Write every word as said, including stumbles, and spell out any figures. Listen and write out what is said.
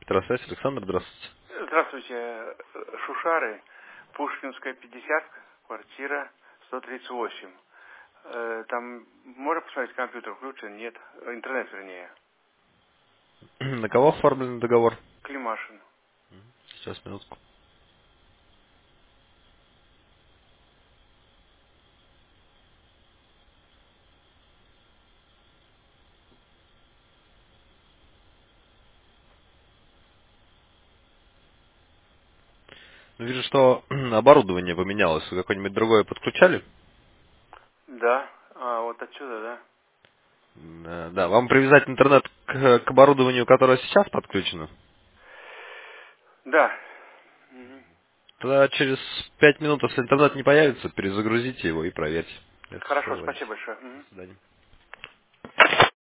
Электросвязь, Александр, здравствуйте. Здравствуйте, Шушары, Пушкинская, пятьдесят, квартира сто тридцать восемь. Э, Там можно посмотреть, компьютер включен? Нет. Интернет, вернее. На кого оформлен договор? Климашин. Сейчас, минутку. Вижу, что оборудование поменялось. Вы какое-нибудь другое подключали? Да. А, вот отсюда, да? Э, Да, вам привязать интернет к, к оборудованию, которое сейчас подключено? Да. Мгм. Тогда через пять минут, если интернет не появится, перезагрузите его и проверьте. Если Хорошо, все, спасибо большое. Мгм. до свидания.